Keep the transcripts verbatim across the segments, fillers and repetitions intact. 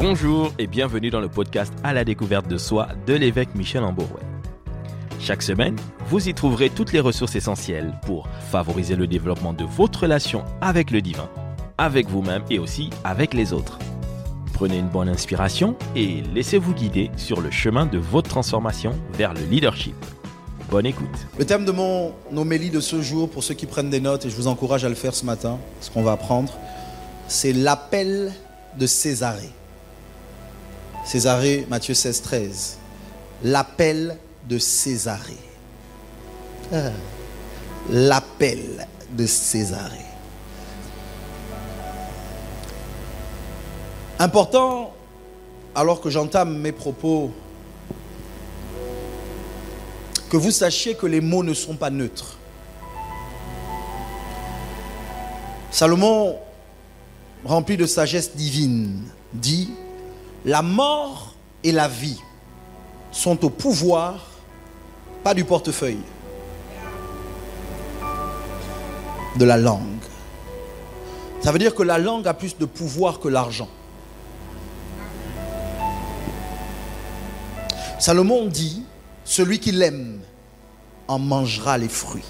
Bonjour et bienvenue dans le podcast À la découverte de soi de l'évêque Michel Amborouet. Chaque semaine, vous y trouverez toutes les ressources essentielles pour favoriser le développement de votre relation avec le divin, avec vous-même et aussi avec les autres. Prenez une bonne inspiration et laissez-vous guider sur le chemin de votre transformation vers le leadership. Bonne écoute. Le thème de mon homélie de ce jour, pour ceux qui prennent des notes, et je vous encourage à le faire ce matin, ce qu'on va apprendre, c'est l'appel de Césarée. Césarée, Matthieu seize, treize. L'appel de Césarée. Ah, l'appel de Césarée. Important, alors que j'entame mes propos, que vous sachiez que les mots ne sont pas neutres. Salomon, rempli de sagesse divine, dit: la mort et la vie sont au pouvoir, pas du portefeuille, de la langue. Ça veut dire que la langue a plus de pouvoir que l'argent. Salomon dit: celui qui l'aime en mangera les fruits.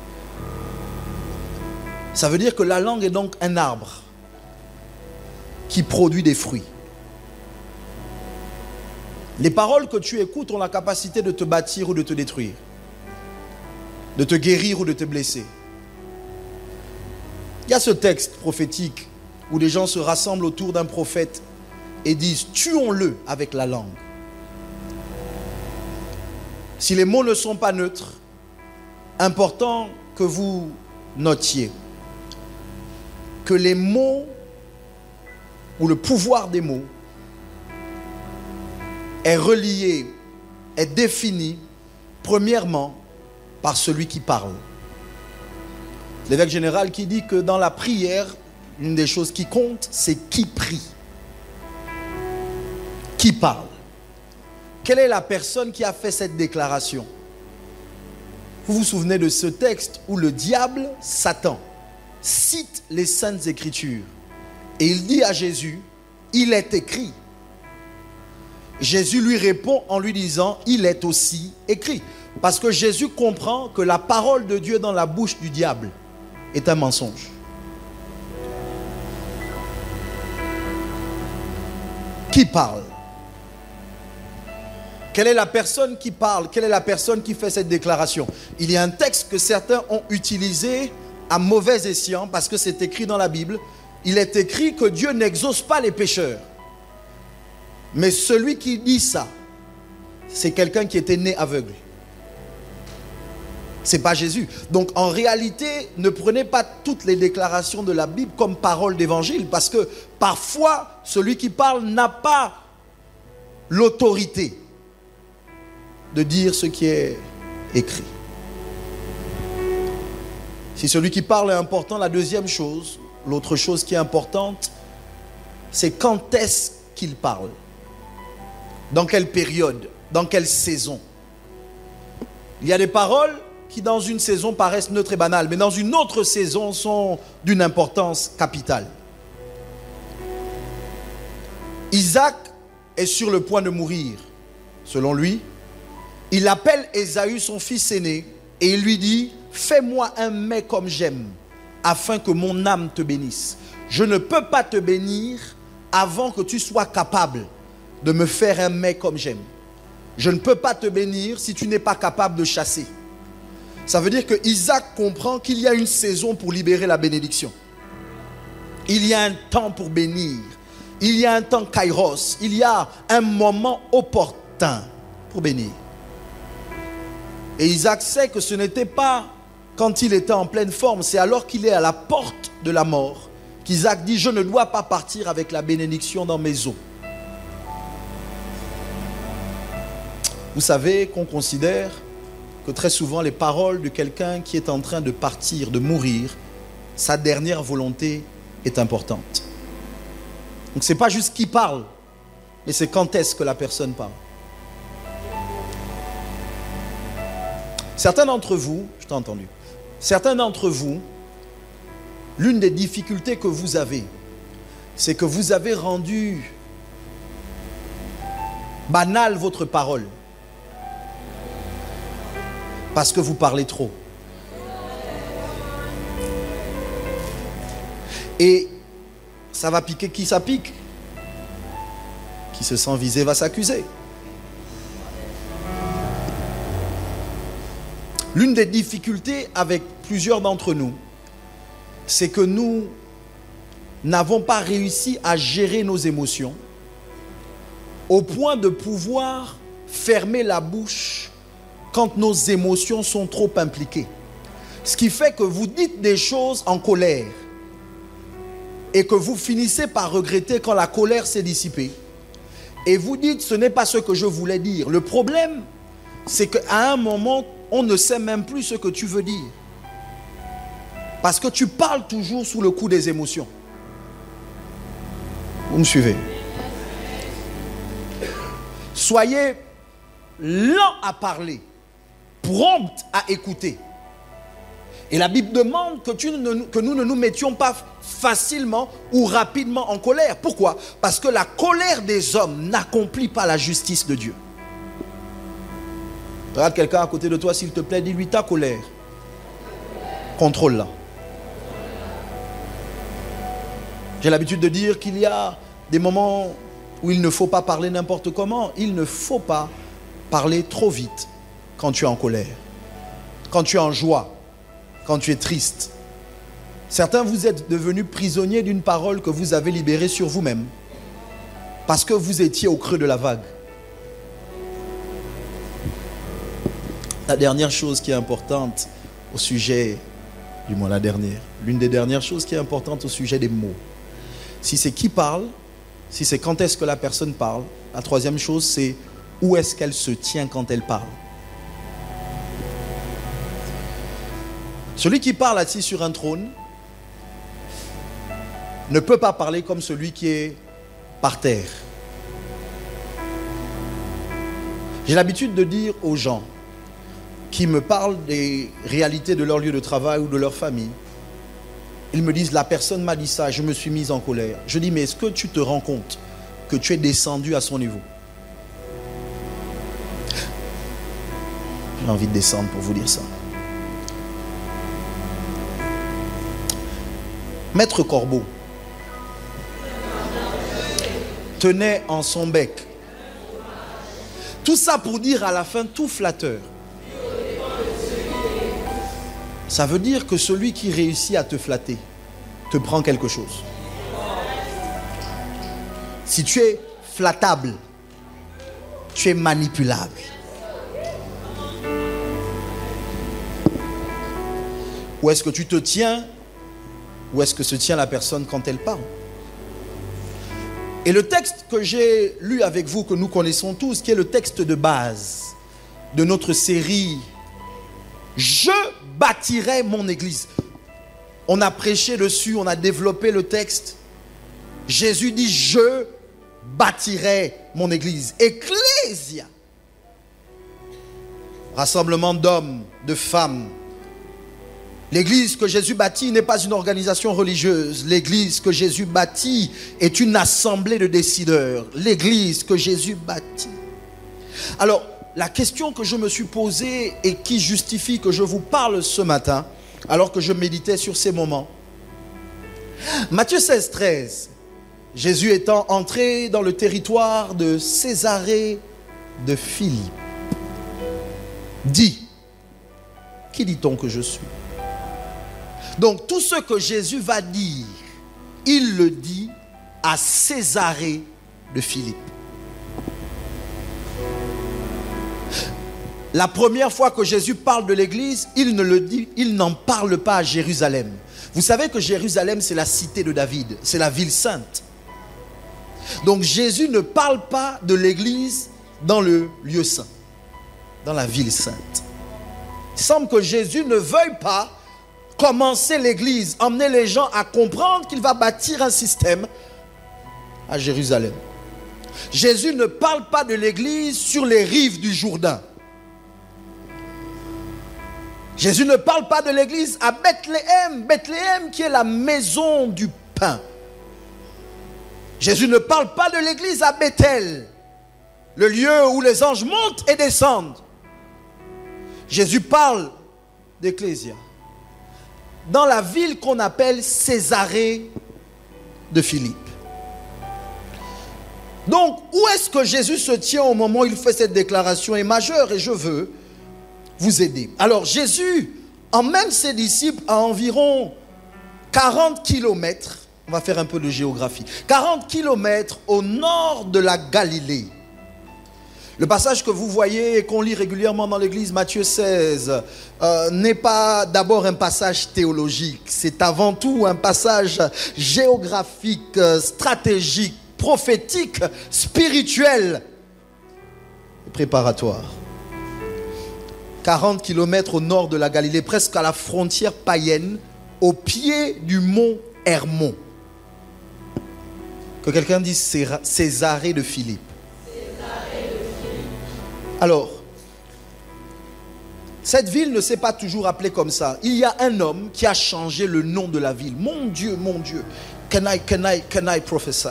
Ça veut dire que la langue est donc un arbre qui produit des fruits. Les paroles que tu écoutes ont la capacité de te bâtir ou de te détruire, de te guérir ou de te blesser. Il y a ce texte prophétique où les gens se rassemblent autour d'un prophète et disent: tuons-le avec la langue. Si les mots ne sont pas neutres, important que vous notiez que les mots ou le pouvoir des mots est relié, est défini premièrement par celui qui parle. L'évêque général qui dit que dans la prière, une des choses qui compte, c'est qui prie, qui parle. Quelle est la personne qui a fait cette déclaration? Vous vous souvenez de ce texte où le diable, Satan, cite les Saintes Écritures et il dit à Jésus: il est écrit. Jésus lui répond en lui disant: il est aussi écrit. Parce que Jésus comprend que la parole de Dieu dans la bouche du diable est un mensonge. Qui parle? Quelle est la personne qui parle? Quelle est la personne qui fait cette déclaration? Il y a un texte que certains ont utilisé à mauvais escient parce que c'est écrit dans la Bible. Il est écrit que Dieu n'exauce pas les pécheurs. Mais celui qui dit ça, c'est quelqu'un qui était né aveugle. Ce n'est pas Jésus. Donc en réalité, ne prenez pas toutes les déclarations de la Bible comme parole d'évangile, parce que parfois, celui qui parle n'a pas l'autorité de dire ce qui est écrit. Si celui qui parle est important, la deuxième chose, l'autre chose qui est importante, c'est quand est-ce qu'il parle. Dans quelle période? Dans quelle saison? Il y a des paroles qui dans une saison paraissent neutres et banales, mais dans une autre saison sont d'une importance capitale. Isaac est sur le point de mourir. Selon lui, il appelle Ésaü, son fils aîné, et il lui dit: fais-moi un mets comme j'aime, afin que mon âme te bénisse. Je ne peux pas te bénir avant que tu sois capable de me faire un mets comme j'aime. Je ne peux pas te bénir si tu n'es pas capable de chasser. Ça veut dire que Isaac comprend qu'il y a une saison pour libérer la bénédiction. Il y a un temps pour bénir. Il y a un temps kairos. Il y a un moment opportun pour bénir. Et Isaac sait que ce n'était pas quand il était en pleine forme, c'est alors qu'il est à la porte de la mort qu'Isaac dit: je ne dois pas partir avec la bénédiction dans mes os. Vous savez qu'on considère que très souvent les paroles de quelqu'un qui est en train de partir, de mourir, sa dernière volonté est importante. Donc ce n'est pas juste qui parle, mais c'est quand est-ce que la personne parle. Certains d'entre vous, je t'ai entendu, certains d'entre vous, l'une des difficultés que vous avez, c'est que vous avez rendu banale votre parole. Parce que vous parlez trop. Et ça va piquer qui ça pique. Qui se sent visé va s'accuser. L'une des difficultés avec plusieurs d'entre nous, c'est que nous n'avons pas réussi à gérer nos émotions au point de pouvoir fermer la bouche quand nos émotions sont trop impliquées. Ce qui fait que vous dites des choses en colère et que vous finissez par regretter quand la colère s'est dissipée. Et vous dites, ce n'est pas ce que je voulais dire. Le problème, c'est qu'à un moment, on ne sait même plus ce que tu veux dire. Parce que tu parles toujours sous le coup des émotions. Vous me suivez? Soyez lents à parler, prompts à écouter. Et la Bible demande que, tu ne, que nous ne nous mettions pas facilement ou rapidement en colère. Pourquoi? Parce que la colère des hommes n'accomplit pas la justice de Dieu. Regarde quelqu'un à côté de toi, s'il te plaît, dis-lui ta colère. Contrôle-la. J'ai l'habitude de dire qu'il y a des moments où il ne faut pas parler n'importe comment. Il ne faut pas parler trop vite quand tu es en colère, quand tu es en joie, quand tu es triste. Certains, vous êtes devenus prisonniers d'une parole que vous avez libérée sur vous-même parce que vous étiez au creux de la vague. La dernière chose qui est importante au sujet, du moins la dernière, l'une des dernières choses qui est importante au sujet des mots. Si c'est qui parle, si c'est quand est-ce que la personne parle. La troisième chose, c'est où est-ce qu'elle se tient quand elle parle. Celui qui parle assis sur un trône ne peut pas parler comme celui qui est par terre. J'ai l'habitude de dire aux gens qui me parlent des réalités de leur lieu de travail ou de leur famille, ils me disent, la personne m'a dit ça, je me suis mise en colère. Je dis, mais est-ce que tu te rends compte que tu es descendu à son niveau? J'ai envie de descendre pour vous dire ça. Maître Corbeau tenait en son bec. Tout ça pour dire à la fin, tout flatteur. Ça veut dire que celui qui réussit à te flatter te prend quelque chose. Si tu es flattable, tu es manipulable. Où est-ce que tu te tiens? Où est-ce que se tient la personne quand elle parle? Et le texte que j'ai lu avec vous, que nous connaissons tous, qui est le texte de base de notre série « Je bâtirai mon église ». On a prêché dessus, on a développé le texte. Jésus dit « Je bâtirai mon église ». Ecclésia. Rassemblement d'hommes, de femmes. L'église que Jésus bâtit n'est pas une organisation religieuse. L'église que Jésus bâtit est une assemblée de décideurs. L'église que Jésus bâtit. Alors, la question que je me suis posée et qui justifie que je vous parle ce matin, alors que je méditais sur ces moments. Matthieu seize, treize. Jésus étant entré dans le territoire de Césarée de Philippe, dit, qui dit-on que je suis? Donc tout ce que Jésus va dire, il le dit à Césarée de Philippe. La première fois que Jésus parle de l'église, il ne le dit, il n'en parle pas à Jérusalem. Vous savez que Jérusalem, c'est la cité de David, c'est la ville sainte. Donc Jésus ne parle pas de l'église dans le lieu saint, dans la ville sainte. Il semble que Jésus ne veuille pas commencer l'église, emmener les gens à comprendre qu'il va bâtir un système à Jérusalem. Jésus ne parle pas de l'église sur les rives du Jourdain. Jésus ne parle pas de l'église à Bethléem, Bethléem qui est la maison du pain. Jésus ne parle pas de l'église à Bethel. le lieu où les anges montent et descendent. Jésus parle d'Ecclésia. Dans la ville qu'on appelle Césarée de Philippe. Donc, où est-ce que Jésus se tient au moment où il fait cette déclaration est majeure et je veux vous aider. Alors, Jésus emmène ses disciples à environ quarante kilomètres. On va faire un peu de géographie. quarante kilomètres au nord de la Galilée. Le passage que vous voyez et qu'on lit régulièrement dans l'église, Matthieu seize, euh, n'est pas d'abord un passage théologique. C'est avant tout un passage géographique, stratégique, prophétique, spirituel et préparatoire. quarante kilomètres au nord de la Galilée, presque à la frontière païenne, au pied du mont Hermon. Que quelqu'un dise Césarée de Philippe. Alors, cette ville ne s'est pas toujours appelée comme ça. Il y a un homme qui a changé le nom de la ville. Mon Dieu, mon Dieu. Can I, can I, can I prophesy?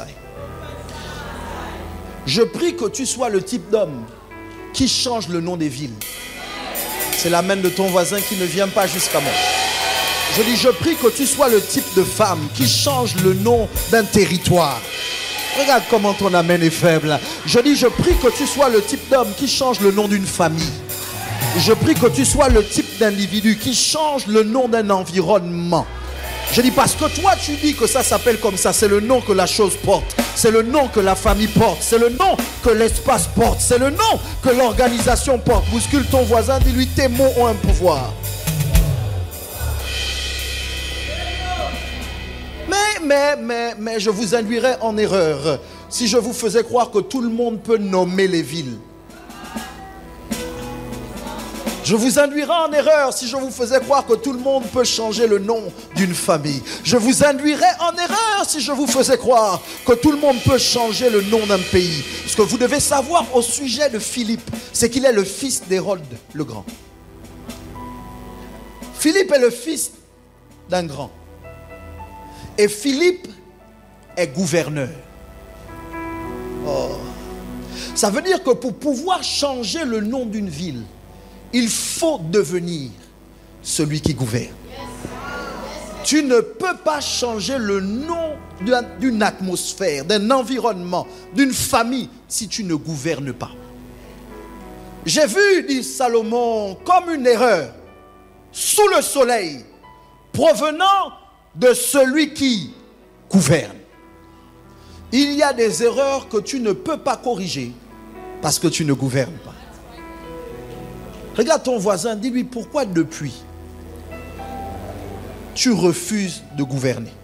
Je prie que tu sois le type d'homme qui change le nom des villes. C'est la main de ton voisin qui ne vient pas jusqu'à moi. Je dis, je prie que tu sois le type de femme qui change le nom d'un territoire. Regarde comment ton amen est faible. Je dis, je prie que tu sois le type d'homme qui change le nom d'une famille. Je prie que tu sois le type d'individu qui change le nom d'un environnement. Je dis, parce que toi tu dis que ça s'appelle comme ça. C'est le nom que la chose porte. C'est le nom que la famille porte. C'est le nom que l'espace porte. C'est le nom que l'organisation porte. Bouscule ton voisin, dis-lui, tes mots ont un pouvoir. Mais, mais, mais, mais je vous induirais en erreur si je vous faisais croire que tout le monde peut nommer les villes. Je vous induirais en erreur si je vous faisais croire que tout le monde peut changer le nom d'une famille. Je vous induirais en erreur si je vous faisais croire que tout le monde peut changer le nom d'un pays. Ce que vous devez savoir au sujet de Philippe, c'est qu'il est le fils d'Hérode le Grand. Philippe est le fils d'un grand. Et Philippe est gouverneur. Oh. Ça veut dire que pour pouvoir changer le nom d'une ville, il faut devenir celui qui gouverne. Tu ne peux pas changer le nom d'une atmosphère, d'un environnement, d'une famille si tu ne gouvernes pas. J'ai vu, dit Salomon, comme une erreur sous le soleil provenant de celui qui gouverne. Il y a des erreurs que tu ne peux pas corriger parce que tu ne gouvernes pas. Regarde ton voisin, dis-lui pourquoi depuis tu refuses de gouverner.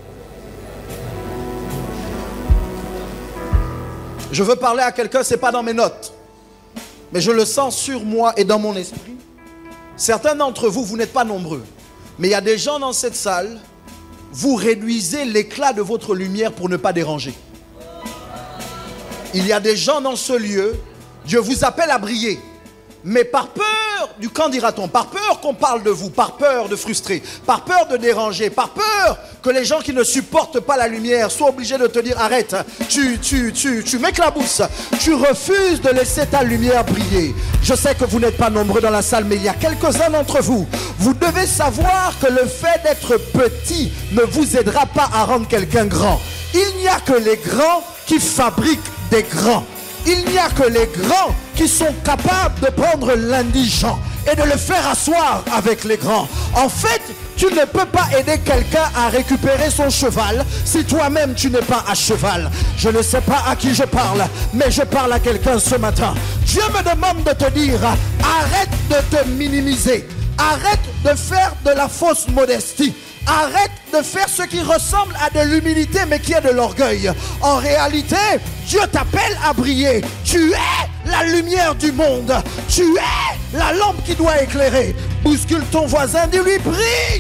Je veux parler à quelqu'un, ce n'est pas dans mes notes, mais je le sens sur moi et dans mon esprit. Certains d'entre vous, vous n'êtes pas nombreux, mais il y a des gens dans cette salle. Vous réduisez l'éclat de votre lumière pour ne pas déranger. Il y a des gens dans ce lieu, Dieu vous appelle à briller. Mais par peur du qu'en dira-t-on, par peur qu'on parle de vous, par peur de frustrer, par peur de déranger, par peur que les gens qui ne supportent pas la lumière soient obligés de te dire arrête, tu, tu, tu, tu m'éclabousses, tu refuses de laisser ta lumière briller. Je sais que vous n'êtes pas nombreux dans la salle, mais il y a quelques-uns d'entre vous. Vous devez savoir que le fait d'être petit ne vous aidera pas à rendre quelqu'un grand. Il n'y a que les grands qui fabriquent des grands. Il n'y a que les grands qui sont capables de prendre l'indigent et de le faire asseoir avec les grands. En fait, tu ne peux pas aider quelqu'un à récupérer son cheval si toi-même tu n'es pas à cheval. Je ne sais pas à qui je parle, mais je parle à quelqu'un ce matin. Dieu me demande de te dire, arrête de te minimiser. Arrête de faire de la fausse modestie. Arrête de faire ce qui ressemble à de l'humilité mais qui est de l'orgueil. En réalité, Dieu t'appelle à briller. Tu es la lumière du monde. Tu es la lampe qui doit éclairer. Bouscule ton voisin, dis-lui brille.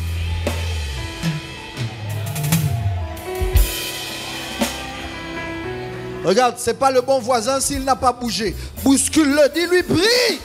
Regarde, c'est pas le bon voisin s'il n'a pas bougé. Bouscule-le, dis-lui brille.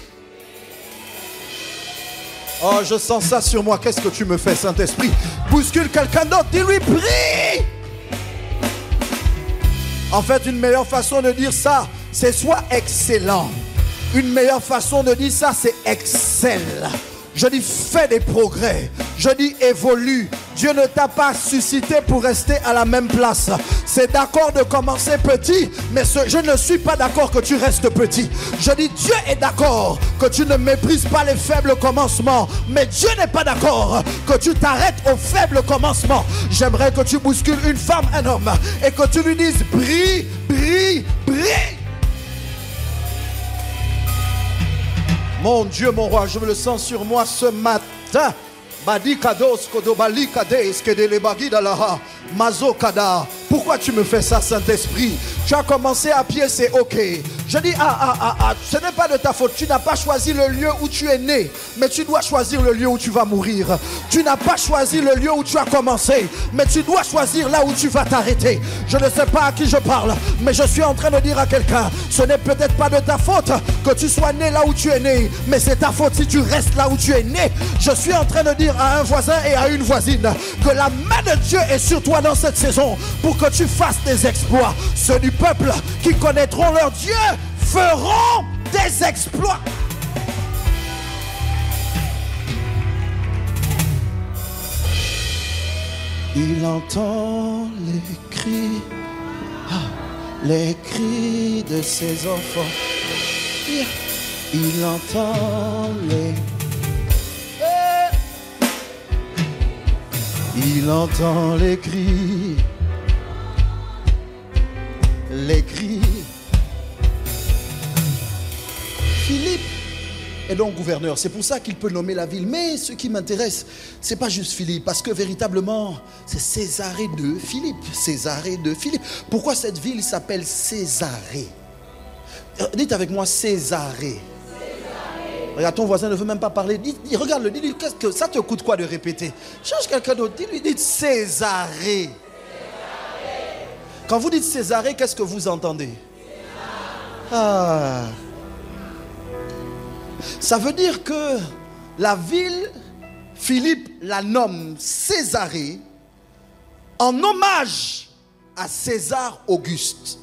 Oh, je sens ça sur moi. Qu'est-ce que tu me fais, Saint-Esprit? Bouscule quelqu'un d'autre, dis-lui brille. En fait, une meilleure façon de dire ça, c'est soit excellent. Une meilleure façon de dire ça, c'est excelle. Je dis fais des progrès. Je dis évolue. Dieu ne t'a pas suscité pour rester à la même place. C'est d'accord de commencer petit, mais ce, je ne suis pas d'accord que tu restes petit. Je dis Dieu est d'accord que tu ne méprises pas les faibles commencements, mais Dieu n'est pas d'accord que tu t'arrêtes au faible commencement. J'aimerais que tu bouscules une femme, un homme, et que tu lui dises brille, brille, brille. Mon Dieu, mon roi, je me le sens sur moi ce matin. Pourquoi tu me fais ça, Saint-Esprit? Tu as commencé à pied, c'est ok. Je dis, ah, ah, ah, ah, ce n'est pas de ta faute. Tu n'as pas choisi le lieu où tu es né, mais tu dois choisir le lieu où tu vas mourir. Tu n'as pas choisi le lieu où tu as commencé, mais tu dois choisir là où tu vas t'arrêter. Je ne sais pas à qui je parle, mais je suis en train de dire à quelqu'un, ce n'est peut-être pas de ta faute que tu sois né là où tu es né, mais c'est ta faute si tu restes là où tu es né. Je suis en train de dire à un voisin et à une voisine que la main de Dieu est sur toi dans cette saison pour que tu fasses des exploits. Ceux du peuple qui connaîtront leur Dieu feront des exploits. Il entend les cris, ah, les cris de ses enfants. Il entend les Il entend les cris, les cris. Philippe est donc gouverneur, c'est pour ça qu'il peut nommer la ville. Mais ce qui m'intéresse, c'est pas juste Philippe, parce que véritablement, c'est Césarée de Philippe. Césarée de Philippe. Pourquoi cette ville s'appelle Césarée? Dites avec moi Césarée. Regarde, ton voisin ne veut même pas parler. Dis, dis, regarde-le, dis-lui, qu'est-ce que ça te coûte quoi de répéter? Change quelqu'un d'autre, dis-lui, dites Césarée. Césarée. Quand vous dites Césarée, qu'est-ce que vous entendez? Ah. Ça veut dire que la ville, Philippe la nomme Césarée en hommage à César Auguste.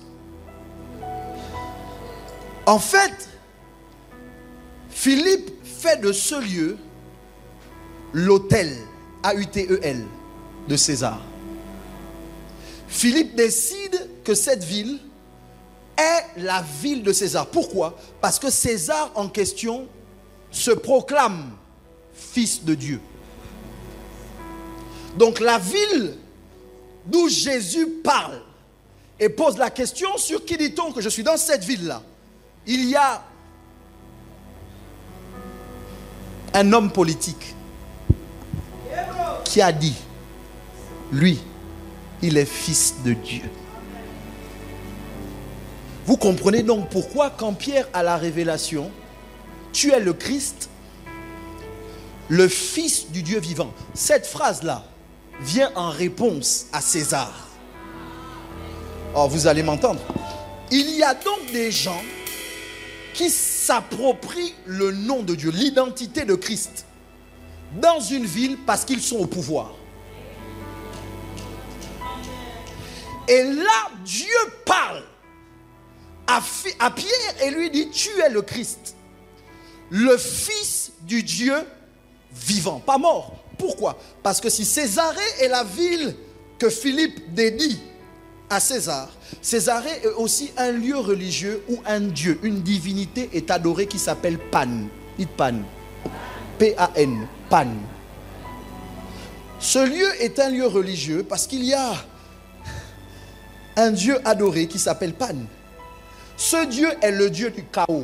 En fait, Philippe fait de ce lieu l'autel, A U T E L, de César. Philippe décide que cette ville est la ville de César. Pourquoi? Parce que César en question se proclame fils de Dieu. Donc la ville d'où Jésus parle et pose la question, sur qui dit-on que je suis dans cette ville-là? Il y a un homme politique qui a dit, lui, il est fils de Dieu. Vous comprenez donc pourquoi quand Pierre a la révélation, tu es le Christ, le fils du Dieu vivant. Cette phrase-là vient en réponse à César. Oh, vous allez m'entendre. Il y a donc des gens qui s'approprient le nom de Dieu, l'identité de Christ, dans une ville parce qu'ils sont au pouvoir. Et là, Dieu parle à, à Pierre et lui dit, tu es le Christ, le fils du Dieu vivant, pas mort. Pourquoi? Parce que si Césarée est la ville que Philippe dédie à César, Césarée est aussi un lieu religieux où un dieu, une divinité est adorée qui s'appelle Pan. Dites Pan. P A N. Pan. Ce lieu est un lieu religieux parce qu'il y a un dieu adoré qui s'appelle Pan. Ce dieu est le dieu du chaos.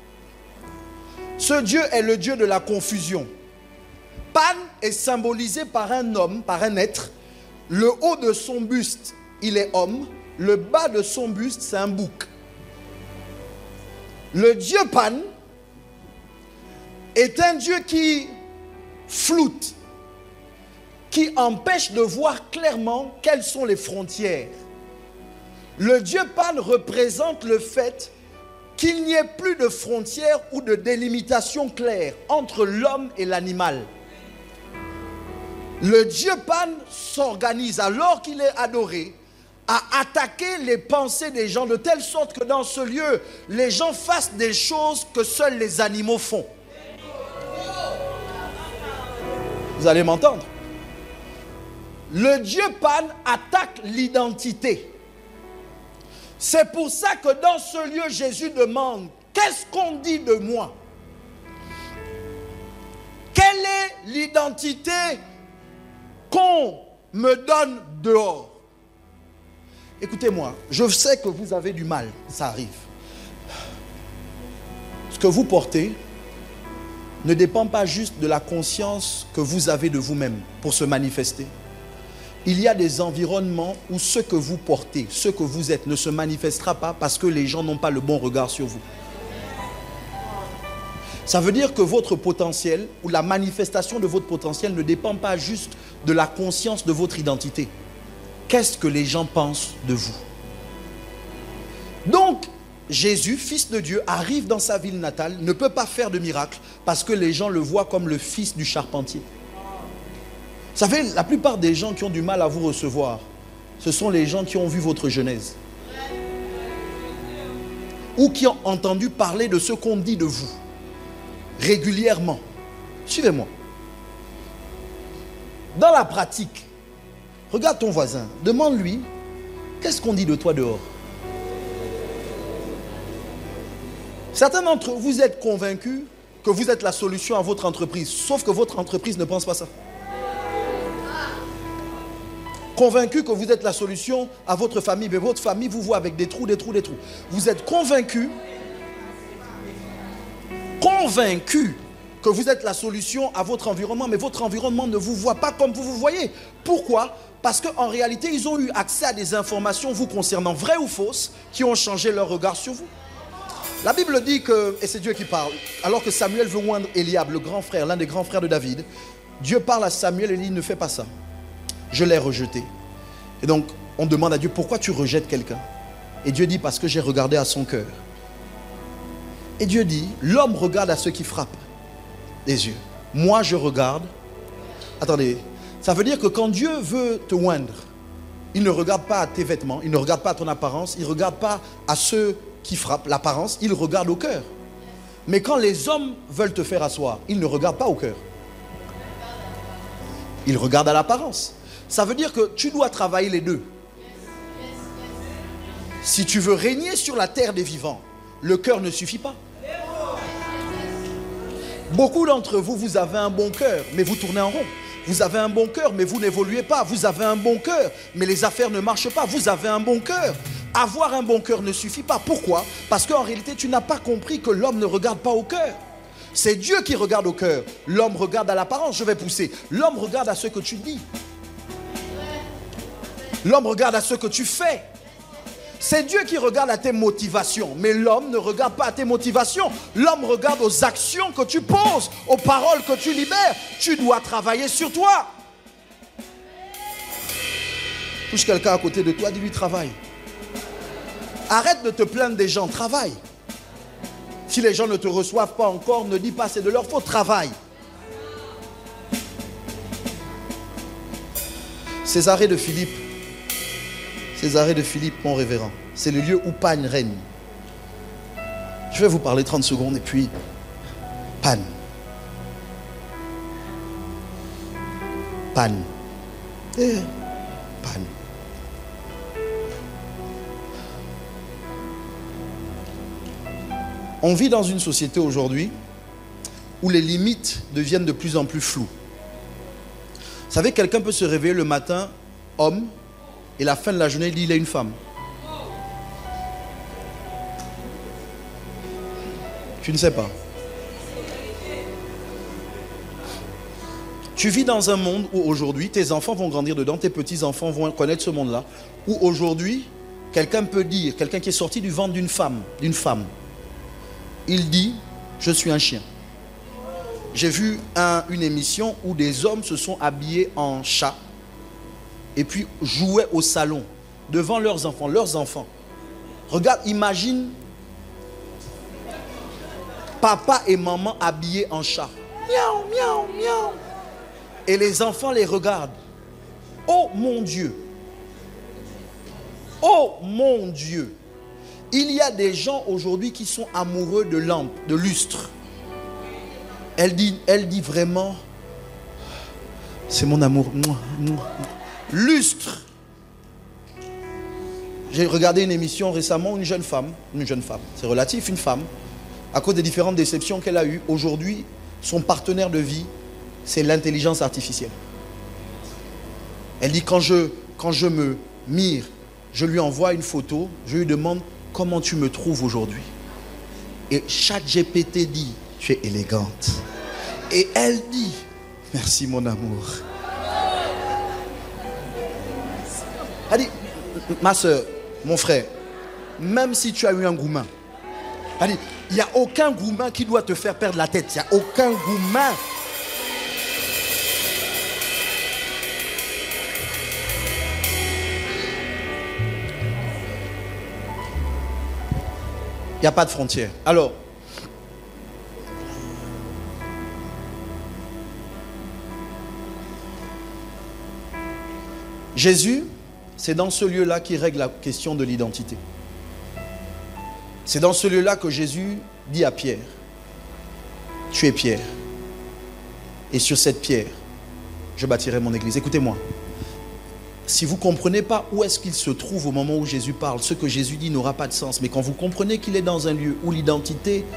Ce dieu est le dieu de la confusion. Pan est symbolisé par un homme, par un être. Le haut de son buste, il est homme. Le bas de son buste, c'est un bouc. Le dieu Pan est un dieu qui floute, qui empêche de voir clairement quelles sont les frontières. Le dieu Pan représente le fait qu'il n'y ait plus de frontières ou de délimitation claire entre l'homme et l'animal. Le dieu Pan s'organise alors qu'il est adoré à attaquer les pensées des gens de telle sorte que dans ce lieu, les gens fassent des choses que seuls les animaux font. Vous allez m'entendre. Le Dieu Pan attaque l'identité. C'est pour ça que dans ce lieu, Jésus demande, qu'est-ce qu'on dit de moi? Quelle est l'identité qu'on me donne dehors? Écoutez-moi, je sais que vous avez du mal, ça arrive. Ce que vous portez ne dépend pas juste de la conscience que vous avez de vous-même pour se manifester. Il y a des environnements où ce que vous portez, ce que vous êtes, ne se manifestera pas parce que les gens n'ont pas le bon regard sur vous. Ça veut dire que votre potentiel ou la manifestation de votre potentiel ne dépend pas juste de la conscience de votre identité. Qu'est-ce que les gens pensent de vous? Donc, Jésus, fils de Dieu, arrive dans sa ville natale, ne peut pas faire de miracle parce que les gens le voient comme le fils du charpentier. Vous savez, la plupart des gens qui ont du mal à vous recevoir, ce sont les gens qui ont vu votre genèse. Ou qui ont entendu parler de ce qu'on dit de vous. Régulièrement. Suivez-moi. Dans la pratique, regarde ton voisin, demande-lui, qu'est-ce qu'on dit de toi dehors? Certains d'entre vous, vous êtes convaincus que vous êtes la solution à votre entreprise, sauf que votre entreprise ne pense pas ça. Convaincu que vous êtes la solution à votre famille, mais votre famille vous voit avec des trous, des trous, des trous. Vous êtes convaincu, convaincu que vous êtes la solution à votre environnement, mais votre environnement ne vous voit pas comme vous vous voyez. Pourquoi? Parce qu'en réalité, ils ont eu accès à des informations vous concernant, vraies ou fausses, qui ont changé leur regard sur vous. La Bible dit que, et c'est Dieu qui parle, alors que Samuel veut oindre Eliab, le grand frère, l'un des grands frères de David, Dieu parle à Samuel et dit, ne fais pas ça. Je l'ai rejeté. Et donc, on demande à Dieu, pourquoi tu rejettes quelqu'un? Et Dieu dit, parce que j'ai regardé à son cœur. Et Dieu dit, l'homme regarde à ceux qui frappent les yeux. Moi, je regarde. Attendez, ça veut dire que quand Dieu veut te oindre, il ne regarde pas à tes vêtements, il ne regarde pas à ton apparence, il ne regarde pas à ceux qui frappent l'apparence, il regarde au cœur. Mais quand les hommes veulent te faire asseoir, ils ne regardent pas au cœur. Ils regardent à l'apparence. Ça veut dire que tu dois travailler les deux. Si tu veux régner sur la terre des vivants, le cœur ne suffit pas. Beaucoup d'entre vous, vous avez un bon cœur, mais vous tournez en rond. Vous avez un bon cœur, mais vous n'évoluez pas. Vous avez un bon cœur, mais les affaires ne marchent pas. Vous avez un bon cœur. Avoir un bon cœur ne suffit pas. Pourquoi? Parce qu'en réalité, tu n'as pas compris que l'homme ne regarde pas au cœur. C'est Dieu qui regarde au cœur. L'homme regarde à l'apparence. Je vais pousser. L'homme regarde à ce que tu dis. L'homme regarde à ce que tu fais. C'est Dieu qui regarde à tes motivations. Mais l'homme ne regarde pas à tes motivations. L'homme regarde aux actions que tu poses, aux paroles que tu libères. Tu dois travailler sur toi. Touche quelqu'un à côté de toi, dis-lui travaille. Arrête de te plaindre des gens, travaille. Si les gens ne te reçoivent pas encore, ne dis pas c'est de leur faute, travaille. Césarée de Philippe. Césarée de Philippe, mon révérend. C'est le lieu où Pan règne. Je vais vous parler trente secondes et puis Pan. Pan. Eh, Pan. On vit dans une société aujourd'hui où les limites deviennent de plus en plus floues. Vous savez, quelqu'un peut se réveiller le matin, homme, et la fin de la journée, il dit il est une femme. Tu ne sais pas. Tu vis dans un monde où aujourd'hui, tes enfants vont grandir dedans, tes petits-enfants vont connaître ce monde-là, où aujourd'hui, quelqu'un peut dire, quelqu'un qui est sorti du ventre d'une femme, d'une femme, il dit, je suis un chien. J'ai vu un, une émission où des hommes se sont habillés en chat et puis jouaient au salon devant leurs enfants, leurs enfants. Regarde, imagine papa et maman habillés en chat. Miaou, miaou, miaou. Et les enfants les regardent. Oh mon Dieu. oh mon Dieu, il y a des gens aujourd'hui qui sont amoureux de lampes, de lustres. Elle dit, elle dit vraiment, c'est mon amour. Lustre. J'ai regardé une émission récemment, une jeune femme, une jeune femme, c'est relatif, une femme, à cause des différentes déceptions qu'elle a eues, aujourd'hui, son partenaire de vie, c'est l'intelligence artificielle. Elle dit, quand je, quand je me mire, je lui envoie une photo, je lui demande, comment tu me trouves aujourd'hui? Et ChatGPT dit, tu es élégante. Et elle dit, merci mon amour. Elle dit, ma soeur, mon frère, même si tu as eu un gourmand, elle dit, il n'y a aucun gourmand qui doit te faire perdre la tête. Il n'y a aucun gourmand. Il n'y a pas de frontière. Alors, Jésus, c'est dans ce lieu-là qu'il règle la question de l'identité. C'est dans ce lieu-là que Jésus dit à Pierre, tu es Pierre, et sur cette pierre, je bâtirai mon église. Écoutez-moi, si vous ne comprenez pas où est-ce qu'il se trouve au moment où Jésus parle, ce que Jésus dit n'aura pas de sens. Mais quand vous comprenez qu'il est dans un lieu où l'identité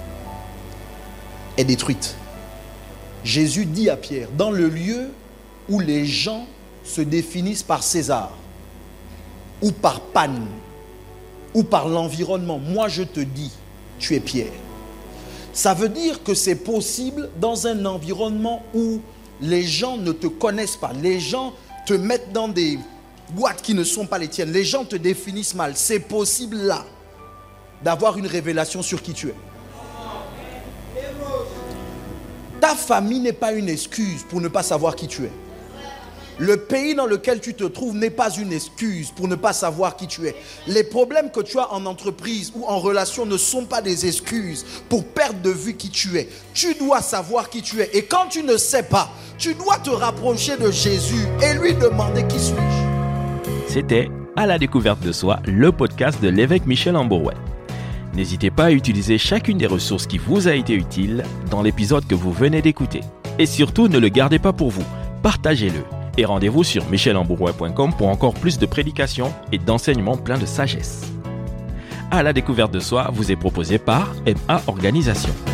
est détruite, Jésus dit à Pierre, dans le lieu où les gens se définissent par César, ou par Pan, ou par l'environnement, moi je te dis, tu es Pierre. Ça veut dire que c'est possible dans un environnement où les gens ne te connaissent pas, les gens te mettent dans des boîtes qui ne sont pas les tiennes, les gens te définissent mal. C'est possible là d'avoir une révélation sur qui tu es. Ta famille n'est pas une excuse pour ne pas savoir qui tu es. Le pays dans lequel tu te trouves n'est pas une excuse pour ne pas savoir qui tu es. Les problèmes que tu as en entreprise ou en relation ne sont pas des excuses pour perdre de vue qui tu es. Tu dois savoir qui tu es. Et quand tu ne sais pas, tu dois te rapprocher de Jésus et lui demander qui suis-je. C'était À la découverte de soi, le podcast de l'évêque Michel Amborouet. N'hésitez pas à utiliser chacune des ressources qui vous a été utile dans l'épisode que vous venez d'écouter. Et surtout, ne le gardez pas pour vous, partagez-le. Et rendez-vous sur michel ambourouet point com pour encore plus de prédications et d'enseignements pleins de sagesse. À la découverte de soi vous est proposé par M A Organisation.